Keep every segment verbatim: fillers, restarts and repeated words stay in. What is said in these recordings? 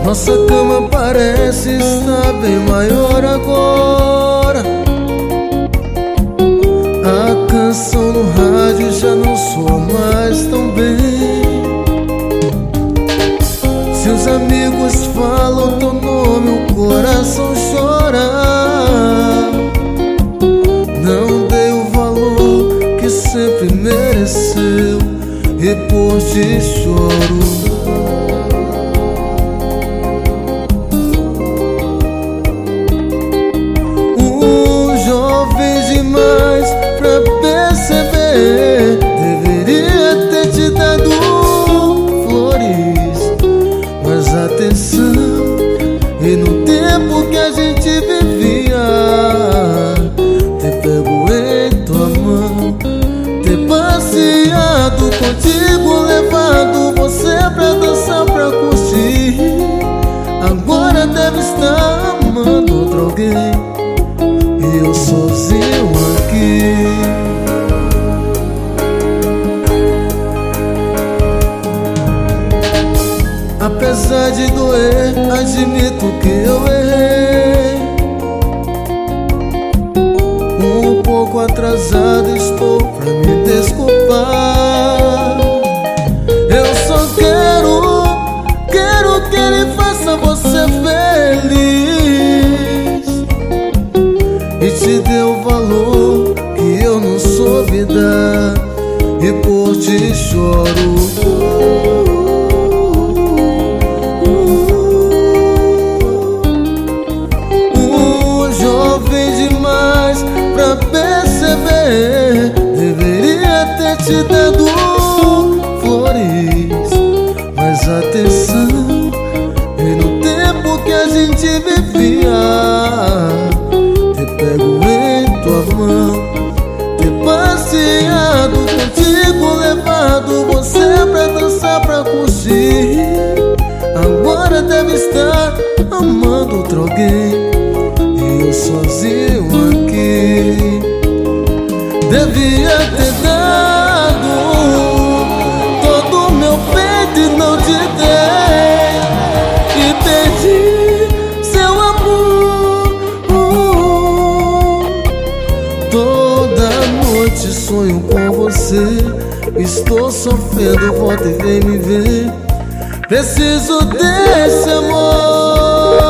Nossa cama parece estar bem maior agora. A canção no rádio já não soa mais tão bem. Se os amigos falam teu nome, o coração chora. Não dei o valor que sempre mereceu e por ti choro. Deveria ter te dado flores, mas atenção. E no tempo que a gente vivia, ter pego em tua mão, ter passeado contigo, levado você pra dançar, pra curtir. Agora deve estar amando outro alguém e eu sozinho aqui. Apesar de doer, admito que eu errei. Um pouco atrasado estou pra me desculpar. Eu só quero, quero que ele faça você feliz e te dê o valor que eu não soube dar e por ti choro. Pra perceber, deveria ter te dado flores, mas atenção. E no tempo que a gente vivia, ter pego em tua mão, ter passeado contigo, levado você pra dançar, pra curtir. Agora deve estar amando outro alguém e eu sozinho aqui. Devia ter dado todo o meu peito e não te dei, e perdi seu amor. Toda noite sonho com você, estou sofrendo, volta e vem me ver. Preciso desse amor.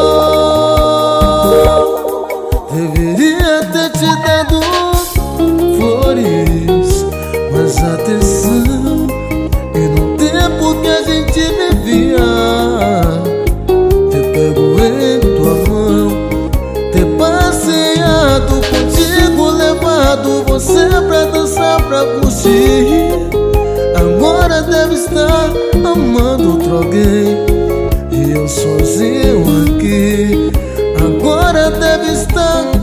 Deveria ter te dado flores, mas atenção. E no tempo que a gente vivia, ter pego em tua mão, ter passeado contigo, levado você pra dançar, pra curtir. Agora deve estar amando outro alguém e eu sozinho aqui. Agora deve estar